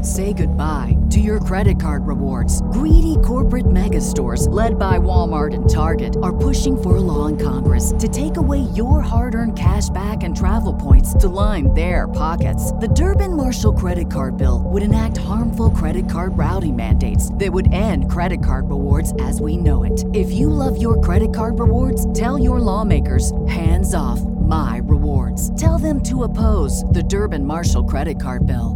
Say goodbye to your credit card rewards. Greedy corporate mega stores, led by Walmart and Target, are pushing for a law in Congress to take away your hard-earned cash back and travel points to line their pockets. The Durbin-Marshall credit card bill would enact harmful credit card routing mandates that would end credit card rewards as we know it. If you love your credit card rewards, tell your lawmakers, hands off my rewards. Tell them to oppose the Durbin-Marshall credit card bill.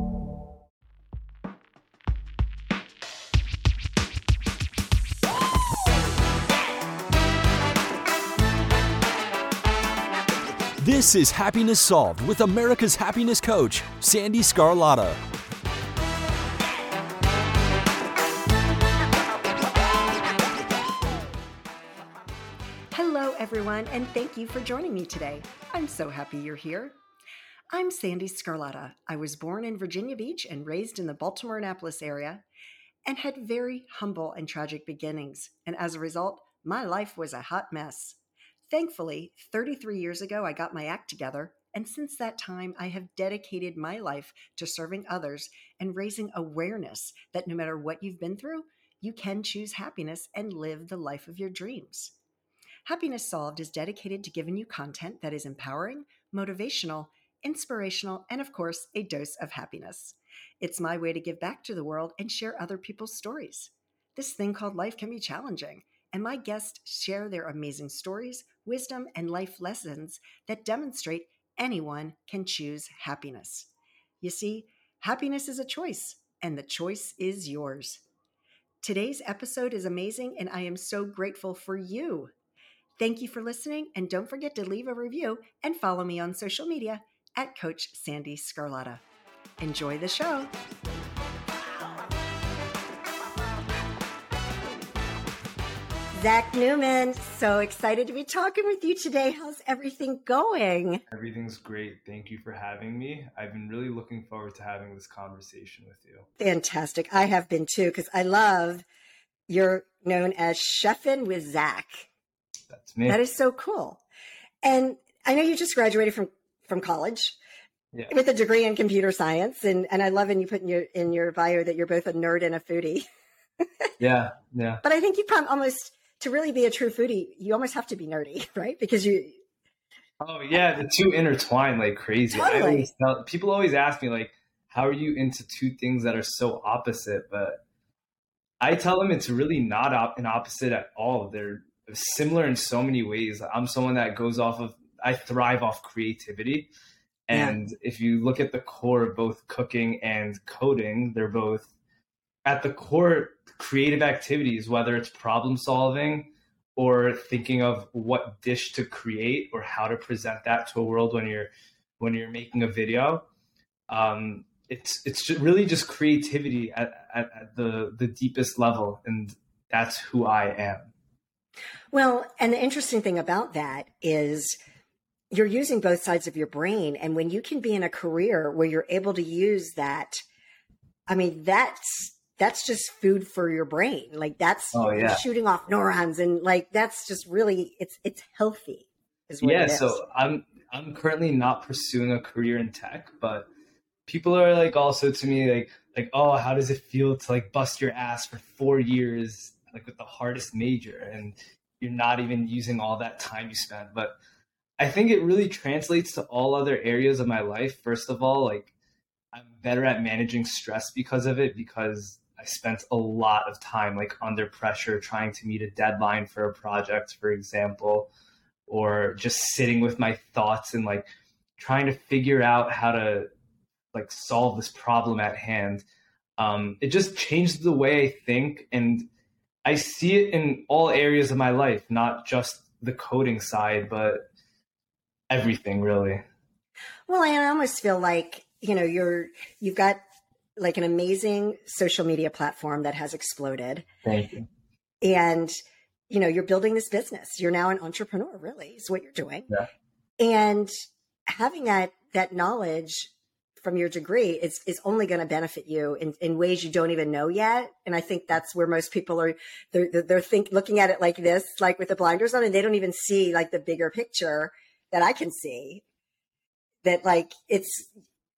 This is Happiness Solved with America's happiness coach, Sandy Scarlatta. Hello, everyone, and thank you for joining me today. I'm so happy you're here. I'm Sandy Scarlatta. I was born in Virginia Beach and raised in the Baltimore-Annapolis area and had very humble and tragic beginnings. And as a result, my life was a hot mess. Thankfully, 33 years ago, I got my act together, and since that time, I have dedicated my life to serving others and raising awareness that no matter what you've been through, you can choose happiness and live the life of your dreams. Happiness Solved is dedicated to giving you content that is empowering, motivational, inspirational, and of course, a dose of happiness. It's my way to give back to the world and share other people's stories. This thing called life can be challenging, and my guests share their amazing stories, wisdom, and life lessons that demonstrate anyone can choose happiness. You see, happiness is a choice, and the choice is yours. Today's episode is amazing, and I am so grateful for you. Thank you for listening, and don't forget to leave a review and follow me on social media at Coach Sandy Scarlatta. Enjoy the show. Zach Newman, so excited to be talking with you today. How's everything going? Everything's great. Thank you for having me. I've been really looking forward to having this conversation with you. Fantastic. I have been too, because I love you're known as Chefin' with Zach. That's me. That is so cool. And I know you just graduated from college with a degree in computer science. And I love when you put in your bio that you're both a nerd and a foodie. Yeah. But I think you probably almost, to really be a true foodie, you almost have to be nerdy, right? Because you... Oh, yeah. The two intertwine like crazy. Totally. People always ask me, like, how are you into two things that are so opposite? But I tell them it's really not an opposite at all. They're similar in so many ways. I'm someone that I thrive off creativity. And if you look at the core of both cooking and coding, they're both at the core creative activities, whether it's problem solving or thinking of what dish to create or how to present that to a world when you're making a video. It's really just creativity at the deepest level. And that's who I am. Well, and the interesting thing about that is you're using both sides of your brain. And when you can be in a career where you're able to use that, I mean, that's just food for your brain. Like that's shooting off neurons. And like, that's just really, it's healthy is what it is. So I'm currently not pursuing a career in tech, but people are like also to me like, oh, how does it feel to like bust your ass for 4 years, like with the hardest major, and you're not even using all that time you spent. But I think it really translates to all other areas of my life. First of all, like I'm better at managing stress because of it, because I spent a lot of time like under pressure trying to meet a deadline for a project, for example, or just sitting with my thoughts and like trying to figure out how to like solve this problem at hand. It just changed the way I think, and I see it in all areas of my life, not just the coding side, but everything really. Well, I almost feel like, you've got like an amazing social media platform that has exploded. Thank you. And, you're building this business. You're now an entrepreneur, really, is what you're doing. Yeah. And having that knowledge from your degree is only going to benefit you in ways you don't even know yet. And I think that's where most people are, they're looking at it like this, like with the blinders on, and they don't even see like the bigger picture that I can see, that like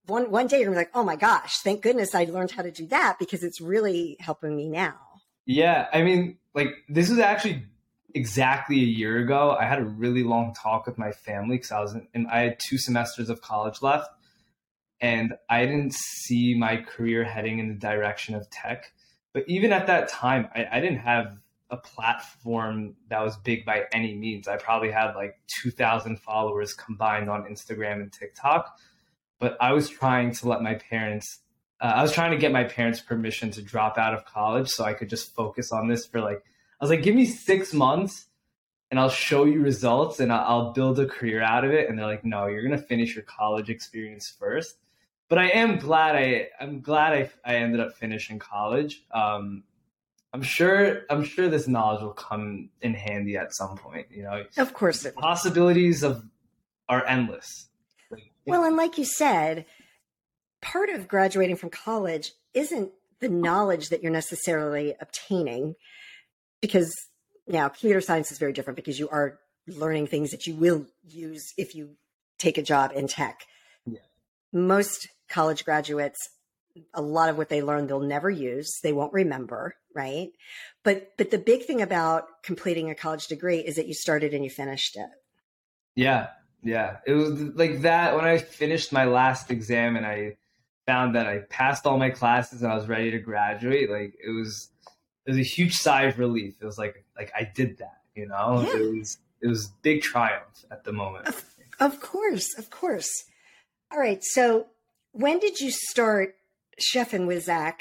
one day you're gonna be like, oh my gosh, thank goodness I learned how to do that, because it's really helping me now. Yeah. I mean, like, this was actually exactly a year ago. I had a really long talk with my family because I had 2 semesters of college left, and I didn't see my career heading in the direction of tech. But even at that time, I didn't have a platform that was big by any means. I probably had like 2,000 followers combined on Instagram and TikTok. But I was trying to let my parents, I was trying to get my parents' permission to drop out of college so I could just focus on this for like, I was like, give me 6 months and I'll show you results and I'll build a career out of it. And they're like, no, you're going to finish your college experience first. But I am glad I ended up finishing college. I'm sure this knowledge will come in handy at some point. You know, Of course it will. Possibilities are endless. Well, and like you said, part of graduating from college isn't the knowledge that you're necessarily obtaining, because now computer science is very different because you are learning things that you will use if you take a job in tech. Yeah. Most college graduates, a lot of what they learn they'll never use, they won't remember, right? But the big thing about completing a college degree is that you started and you finished it. Yeah. It was like that when I finished my last exam and I found that I passed all my classes and I was ready to graduate. Like it was a huge sigh of relief. It was like I did that, you know. Yeah. It was big triumph at the moment. Of course. All right. So when did you start chefing with Zach,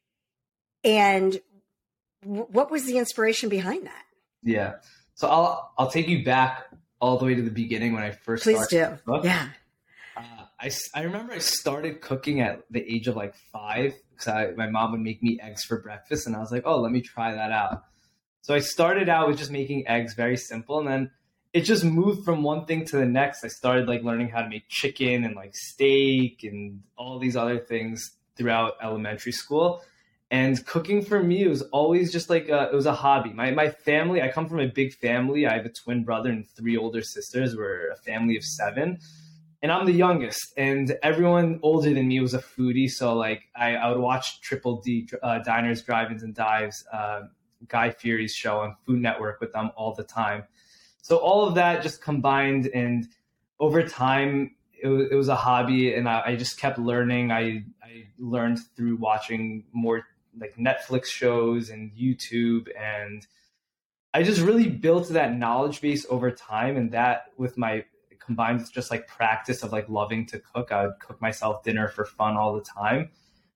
and what was the inspiration behind that? Yeah. So I'll take you back all the way to the beginning when I first started. Please do. Yeah. I remember I started cooking at the age of like 5 because my mom would make me eggs for breakfast, and I was like, oh, let me try that out. So I started out with just making eggs, very simple, and then it just moved from one thing to the next. I started like learning how to make chicken and like steak and all these other things throughout elementary school. And cooking for me was always just like it was a hobby. My family, I come from a big family. I have a twin brother and 3 older sisters. We're a family of 7. And I'm the youngest. And everyone older than me was a foodie. So like I would watch Triple D, Diners, Drive-Ins, and Dives, Guy Fieri's show on Food Network with them all the time. So all of that just combined, and over time, it was a hobby, and I just kept learning. I learned through watching more like Netflix shows and YouTube, and I just really built that knowledge base over time. And that combined with just like practice of like loving to cook, I would cook myself dinner for fun all the time.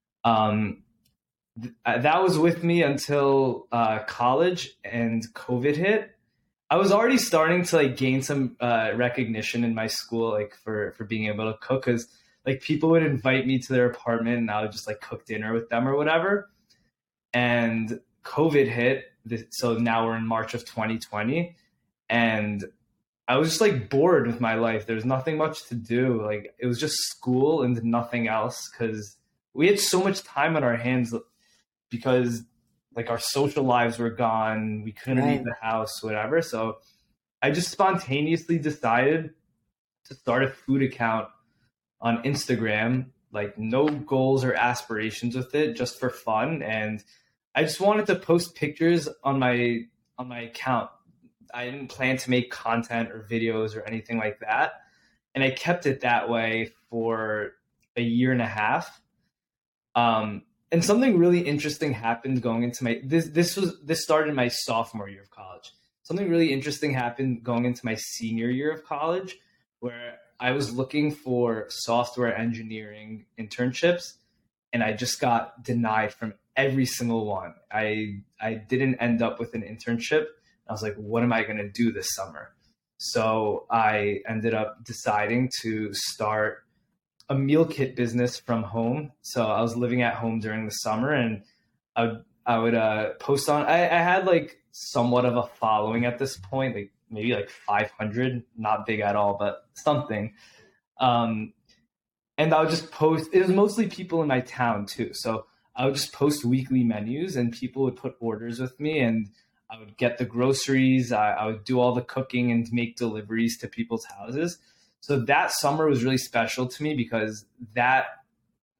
That was with me until college and COVID hit. I was already starting to like gain some recognition in my school, like for being able to cook, because like people would invite me to their apartment and I would just like cook dinner with them or whatever. And COVID hit, so now we're in March of 2020, and I was just like bored with my life. There's nothing much to do. Like it was just school and nothing else, because we had so much time on our hands because like our social lives were gone. We couldn't leave the house, whatever. So I just spontaneously decided to start a food account on Instagram, like no goals or aspirations with it, just for fun. And I just wanted to post pictures on my account. I didn't plan to make content or videos or anything like that. And I kept it that way for a year and a half. And something really interesting happened going into this started my sophomore year of college. Something really interesting happened going into my senior year of college, where I was looking for software engineering internships, and I just got denied from every single one. I didn't end up with an internship. I was like, what am I going to do this summer? So I ended up deciding to start a meal kit business from home. So I was living at home during the summer, and I would post on. I had like somewhat of a following at this point, like maybe like 500, not big at all, but something. And I would just post. It was mostly people in my town too, so I would just post weekly menus, and people would put orders with me, and I would get the groceries. I would do all the cooking and make deliveries to people's houses. So that summer was really special to me because that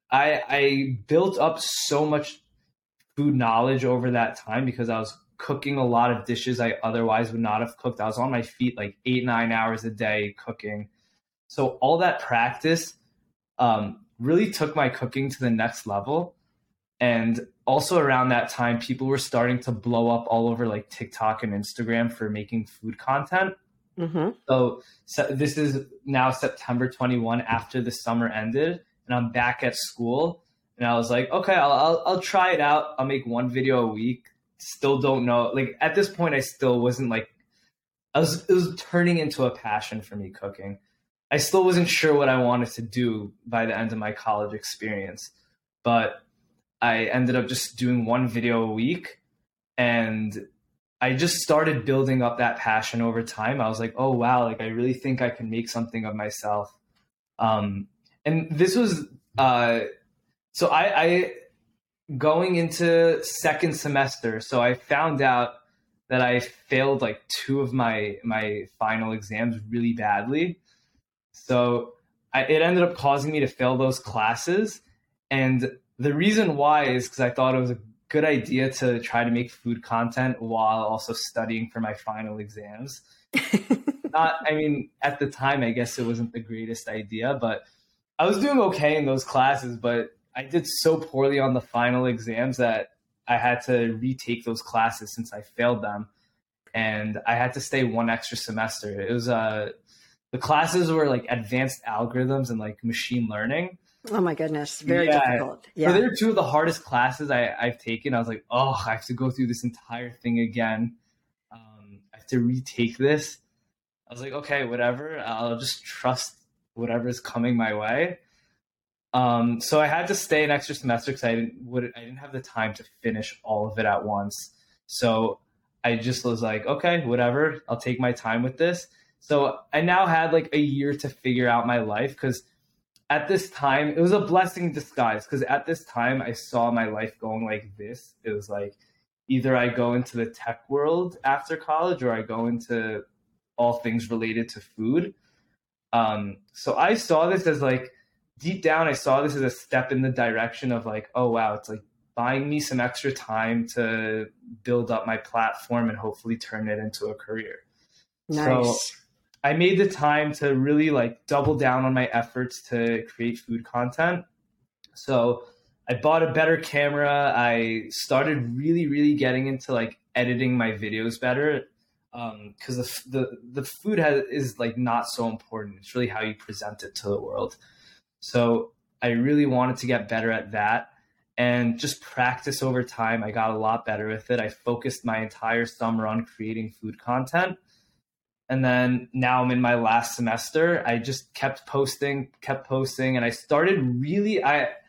I built up so much food knowledge over that time because I was cooking a lot of dishes I otherwise would not have cooked. I was on my feet like 8-9 hours a day cooking. So all that practice really took my cooking to the next level. And also around that time, people were starting to blow up all over like TikTok and Instagram for making food content. Mm-hmm. So this is now September 21 after the summer ended, and I'm back at school. And I was like, okay, I'll try it out. I'll make one video a week. Still don't know. Like at this point, I still wasn't like, it was turning into a passion for me cooking. I still wasn't sure what I wanted to do by the end of my college experience, but I ended up just doing one video a week, and I just started building up that passion over time. I was like, oh wow, like I really think I can make something of myself. And this was so I going into second semester, so I found out that I failed like 2 of my final exams really badly. So it ended up causing me to fail those classes. And the reason why is because I thought it was a good idea to try to make food content while also studying for my final exams. At the time, I guess it wasn't the greatest idea, but I was doing okay in those classes, but I did so poorly on the final exams that I had to retake those classes since I failed them. And I had to stay 1 extra semester. It was, the classes were like advanced algorithms and like machine learning. Oh my goodness. Very difficult. Yeah. So they were 2 of the hardest classes I've taken. I was like, oh, I have to go through this entire thing again. I have to retake this. I was like, okay, whatever. I'll just trust whatever's coming my way. So I had to stay an extra semester because I didn't have the time to finish all of it at once. So I just was like, okay, whatever. I'll take my time with this. So I now had like a year to figure out my life, because at this time, it was a blessing in disguise, because at this time I saw my life going like this. It was like either I go into the tech world after college or I go into all things related to food. So I saw this as like, deep down, I saw this as a step in the direction of like, oh wow, it's like buying me some extra time to build up my platform and hopefully turn it into a career. Nice. So I made the time to really like double down on my efforts to create food content. So I bought a better camera. I started really, really getting into like editing my videos better, because the food is like not so important. It's really how you present it to the world. So I really wanted to get better at that and just practice over time. I got a lot better with it. I focused my entire summer on creating food content. And then now I'm in my last semester. I just kept posting, and I started really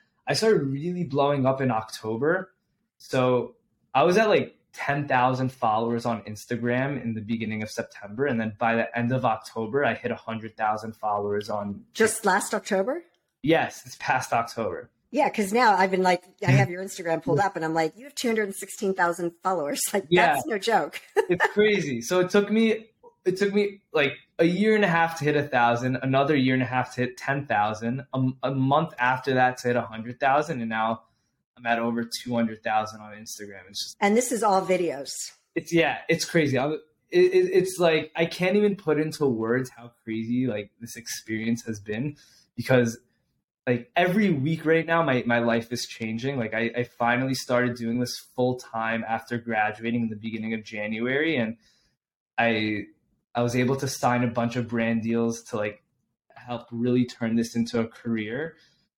blowing up in October. So I was at like 10,000 followers on Instagram in the beginning of September. And then by the end of October, I hit 100,000 followers on just last October? Yes, it's past October. Yeah, because now I've been like, I have your Instagram pulled up and I'm like, you have 216,000 followers. Like, that's no joke. It's crazy. So it took me like a year and a half to hit 1,000, another year and a half to hit 10,000, a month after that to hit 100,000, and now I'm at over 200,000 on Instagram. And this is all videos. It's crazy. It's like I can't even put into words how crazy like this experience has been, because like every week right now, my life is changing. Like I finally started doing this full time after graduating in the beginning of January, and I was able to sign a bunch of brand deals to like help really turn this into a career.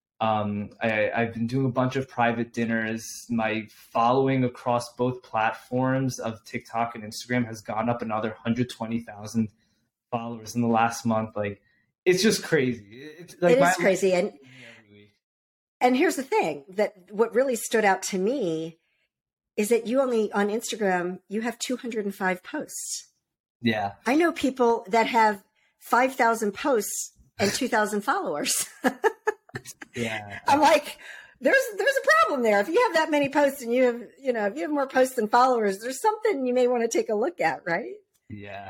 I've been doing a bunch of private dinners. My following across both platforms of TikTok and Instagram has gone up another 120,000 followers in the last month. Like, it's just crazy. It is crazy. And here's the thing, that what really stood out to me is that you only on Instagram, you have 205 posts. Yeah. I know people that have 5,000 posts and 2,000 followers. Yeah. I'm like, there's a problem there. If you have that many posts and if you have more posts than followers, there's something you may want to take a look at, right? Yeah.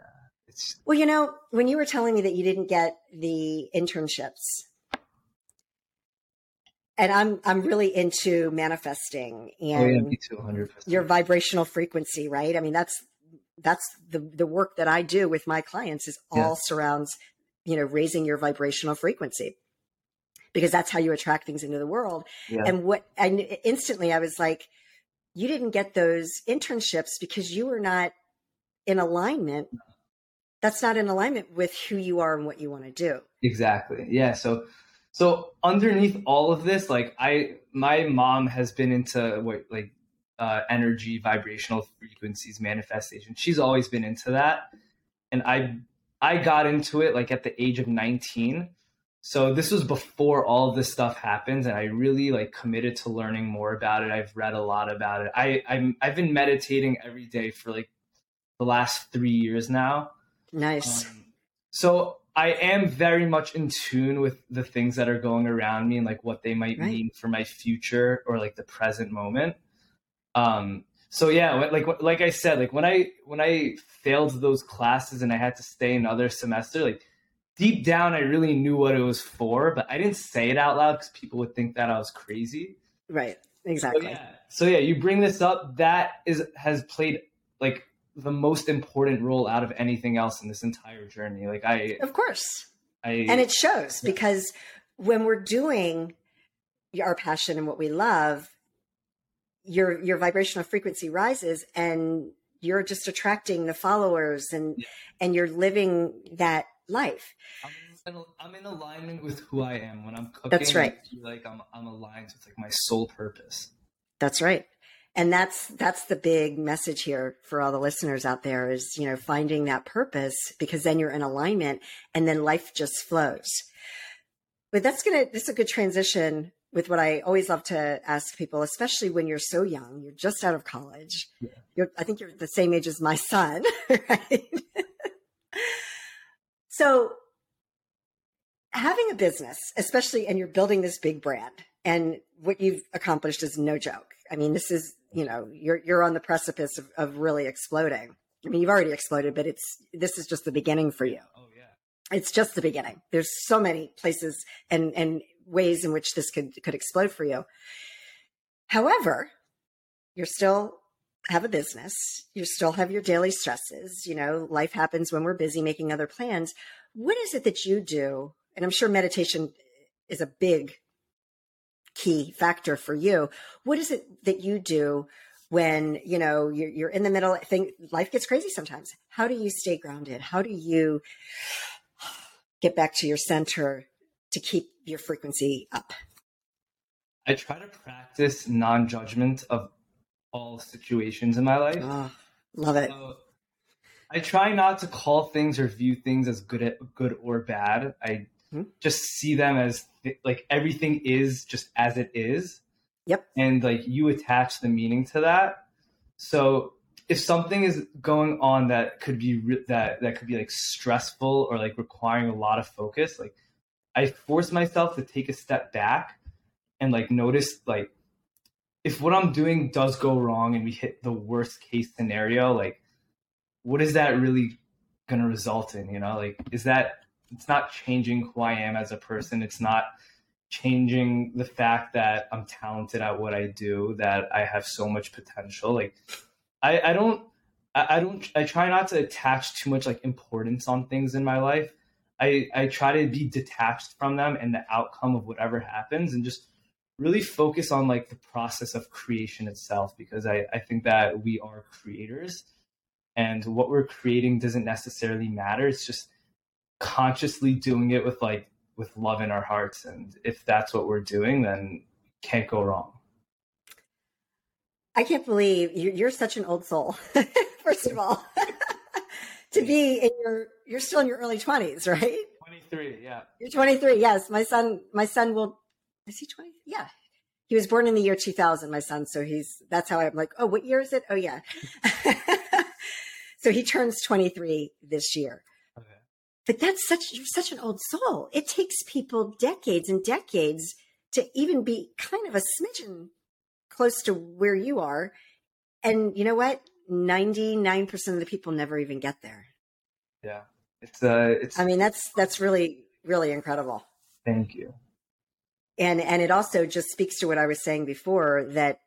Well, when you were telling me that you didn't get the internships, And I'm really into manifesting Oh yeah, and me too, 100%. your vibrational frequency, right? I mean, that's the work that I do with my clients is Yeah, all surrounds, raising your vibrational frequency, because that's how you attract things into the world. yeah, And instantly I was like, you didn't get those internships because you were not in alignment. That's not in alignment with who you are and what you want to do. exactly. Yeah. So underneath all of this, like my mom has been into energy, vibrational frequencies, manifestation. She's always been into that, and I got into it like at the age of 19. So this was before all of this stuff happens, and I really like committed to learning more about it. I've read a lot about it. I've been meditating every day for like the last 3 years now. Nice. So I am very much in tune with the things that are going around me and like what they might Right. mean for my future or like the present moment. So yeah, like I said, like when I failed those classes and I had to stay another semester, like deep down I really knew what it was for, but I didn't say it out loud because people would think that I was crazy. Right. Exactly. So yeah, you bring this up. That has played like the most important role out of anything else in this entire journey. Like Of course. I And it shows, because when we're doing our passion and what we love, your vibrational frequency rises, and you're just attracting the followers, and you're living that life. I'm in alignment with who I am when I'm cooking. That's right. I feel like I'm aligned with like my soul purpose. That's right. And that's the big message here for all the listeners out there is, finding that purpose, because then you're in alignment and then life just flows. But this is a good transition with what I always love to ask people, especially when you're so young, you're just out of college. Yeah. I think you're the same age as my son, right? So having a business, especially, and you're building this big brand, and what you've accomplished is no joke. I mean, this is, you're on the precipice of really exploding. I mean, you've already exploded, but this is just the beginning for you. Oh yeah. It's just the beginning. There's so many places and ways in which this could explode for you. However, you still have a business. You still have your daily stresses. Life happens when we're busy making other plans. What is it that you do? And I'm sure meditation is a big key factor for you. What is it that you do when, you're in the middle? Life gets crazy sometimes. How do you stay grounded? How do you get back to your center to keep your frequency up? I try to practice non-judgment of all situations in my life. Oh, love it. So I try not to call things or view things as good or bad. I just see them as like everything is just as it is. Yep. And like you attach the meaning to that. So if something is going on that could be that could be like stressful or like requiring a lot of focus, like I force myself to take a step back and like notice like if what I'm doing does go wrong and we hit the worst case scenario, like what is that really going to result in? Like it's not changing who I am as a person. It's not changing the fact that I'm talented at what I do, that I have so much potential. Like I try not to attach too much like importance on things in my life. I try to be detached from them and the outcome of whatever happens, and just really focus on like the process of creation itself, because I think that we are creators, and what we're creating doesn't necessarily matter. It's just consciously doing it with love in our hearts. And if that's what we're doing, then can't go wrong. I can't believe you're such an old soul. First of all, to be you're still in your early 20s, right? 23. Yeah. You're 23. Yes. My son is he 20? Yeah. He was born in the year 2000, my son. So that's how I'm like, oh, what year is it? Oh yeah. So he turns 23 this year. Okay. But you're such an old soul. It takes people decades and decades to even be kind of a smidgen close to where you are. And you know what? 99% of the people never even get there. Yeah. It's I mean, that's really, really incredible. Thank you. And it also just speaks to what I was saying before, that,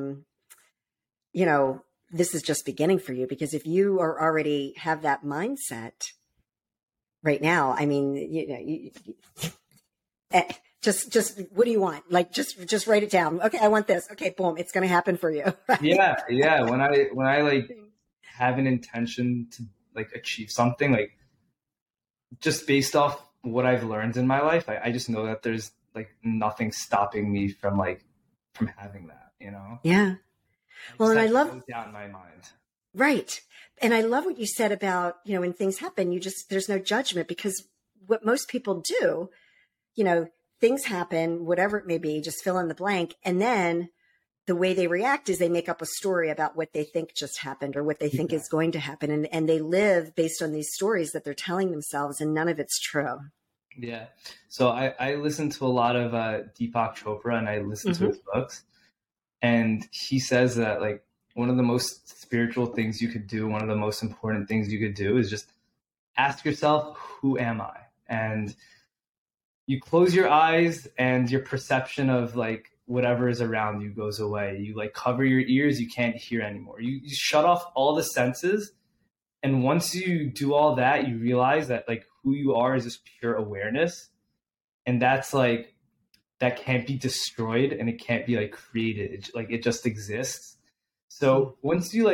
you know, this is just beginning for you, because if you are already have that mindset right now, I mean, you know, just what do you want? Like, just write it down. Okay, I want this. Okay, boom, it's going to happen for you. Right? Yeah. When I like have an intention to like achieve something, like just based off what I've learned in my life, I just know that there's like nothing stopping me from having that, you know? Yeah. Well, and I love down in my mind. Right. And I love what you said about, you know, when things happen, there's no judgment, because what most people do, you know, things happen, whatever it may be, just fill in the blank. And then the way they react is they make up a story about what they think just happened or what they think is going to happen. And they live based on these stories that they're telling themselves, and none of it's true. Yeah. So I listen to a lot of Deepak Chopra, and I listen to his books. And he says that like one of the most spiritual things you could do, one of the most important things you could do is just ask yourself, who am I? And you close your eyes and your perception of like whatever is around you goes away. You like cover your ears, you can't hear anymore. You shut off all the senses. And once you do all that, you realize that like who you are is just pure awareness. And that's like, that can't be destroyed, and it can't be like created. Like it just exists. So once you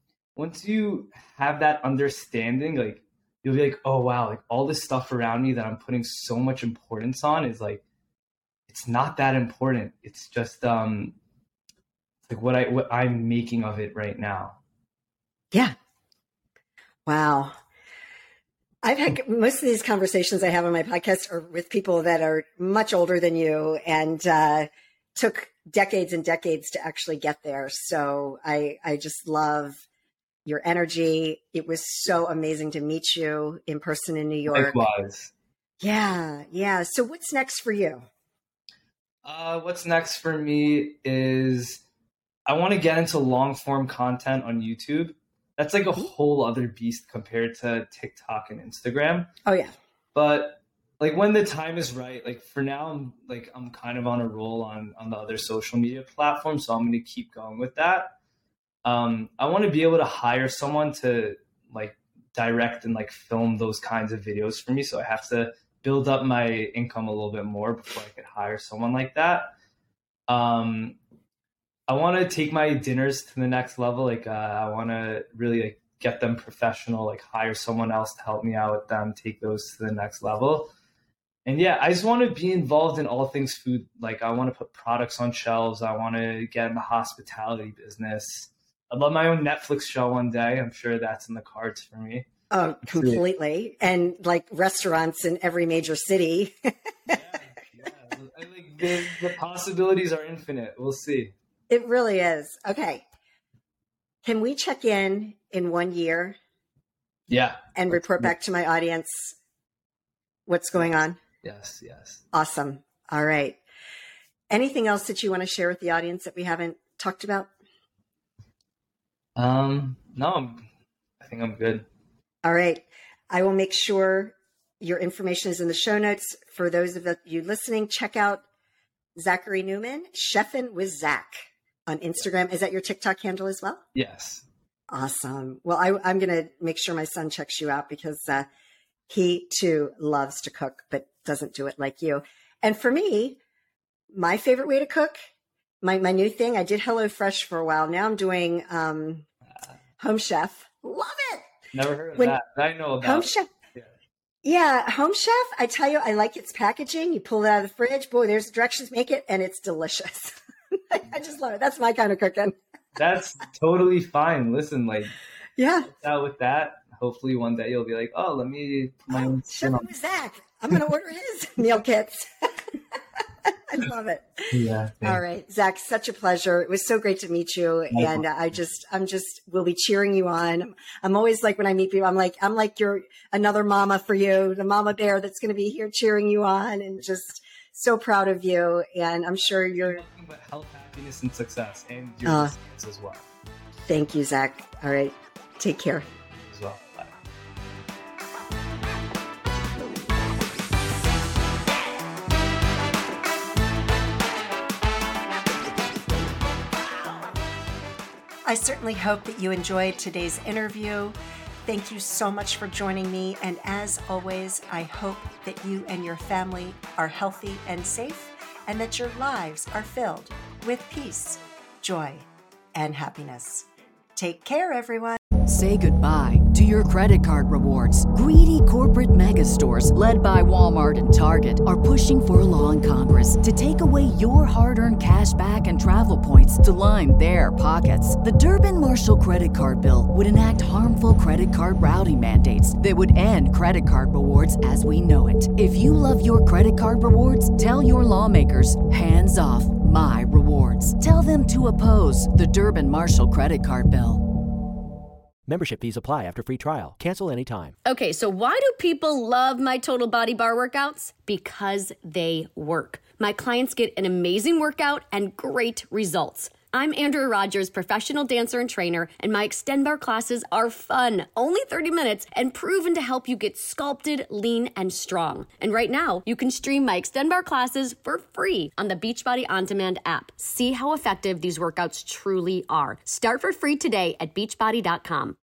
have that understanding, like you'll be like, oh wow, like all this stuff around me that I'm putting so much importance on is like, it's not that important. It's just like what I'm making of it right now. Yeah. Wow. I've had most of these conversations I have on my podcast are with people that are much older than you, and took decades and decades to actually get there. So I just love your energy. It was so amazing to meet you in person in New York. Likewise. Yeah. So what's next for you? What's next for me is I want to get into long form content on YouTube. That's like a whole other beast compared to TikTok and Instagram. Oh yeah. But like when the time is right, like for now, I'm kind of on a roll on the other social media platforms. So I'm going to keep going with that. I want to be able to hire someone to like direct and like film those kinds of videos for me. So I have to build up my income a little bit more before I could hire someone like that. I want to take my dinners to the next level. Like, I want to really like get them professional, like hire someone else to help me out with them, take those to the next level. And yeah, I just want to be involved in all things food. Like I want to put products on shelves. I want to get in the hospitality business. I'd love my own Netflix show one day. I'm sure that's in the cards for me. Oh, completely. And like restaurants in every major city. Yeah. Like the possibilities are infinite. We'll see. It really is. Okay. Can we check in 1 year? Yeah. And report back to my audience what's going on? Yes. Awesome. All right. Anything else that you want to share with the audience that we haven't talked about? No, I think I'm good. All right. I will make sure your information is in the show notes. For those of you listening, check out Zachary Newman, Chefin' with Zach on Instagram. Is that your TikTok handle as well? Yes. Awesome. Well, I'm going to make sure my son checks you out, because he too loves to cook, but doesn't do it like you. And for me, my favorite way to cook, my new thing, I did HelloFresh for a while. Now I'm doing Home Chef. Love it. Never heard of that. I know about Home Chef. Yeah, Home Chef, I tell you, I like its packaging. You pull it out of the fridge. Boy, there's directions, make it, and it's delicious. I just love it. That's my kind of cooking. That's totally fine. Listen, like, yeah, out with that. Hopefully one day you'll be like, oh, let me put my own spin on with Zach. I'm going to order his meal kits. I love it. Yeah. All right, Zach, such a pleasure. It was so great to meet you. And we'll be cheering you on. I'm always like, when I meet people, I'm like you're another mama for you, the mama bear that's going to be here cheering you on, and just so proud of you. And I'm sure you're nothing but health, happiness, and success, and your listeners as well. Thank you, Zach. All right. Take care. As well. Bye. I certainly hope that you enjoyed today's interview. Thank you so much for joining me. And as always, I hope that you and your family are healthy and safe, and that your lives are filled with peace, joy, and happiness. Take care, everyone. Say goodbye to your credit card rewards. Greedy corporate mega stores, led by Walmart and Target, are pushing for a law in Congress to take away your hard-earned cash back and travel points to line their pockets. The Durbin-Marshall credit card bill would enact harmful credit card routing mandates that would end credit card rewards as we know it. If you love your credit card rewards, tell your lawmakers, hands off my rewards. Tell them to oppose the Durbin-Marshall credit card bill. Membership fees apply after free trial. Cancel anytime. Okay, so why do people love my Total Body Bar workouts? Because they work. My clients get an amazing workout and great results. I'm Andrea Rogers, professional dancer and trainer, and my Extend Bar classes are fun, only 30 minutes, and proven to help you get sculpted, lean, and strong. And right now, you can stream my Extend Bar classes for free on the Beachbody On Demand app. See how effective these workouts truly are. Start for free today at beachbody.com.